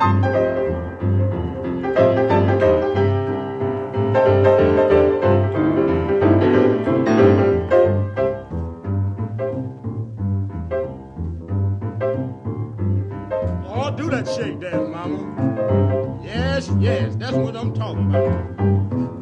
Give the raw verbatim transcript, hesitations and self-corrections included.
Oh, do that shake dance, mama. Yes, yes, that's what I'm talking about.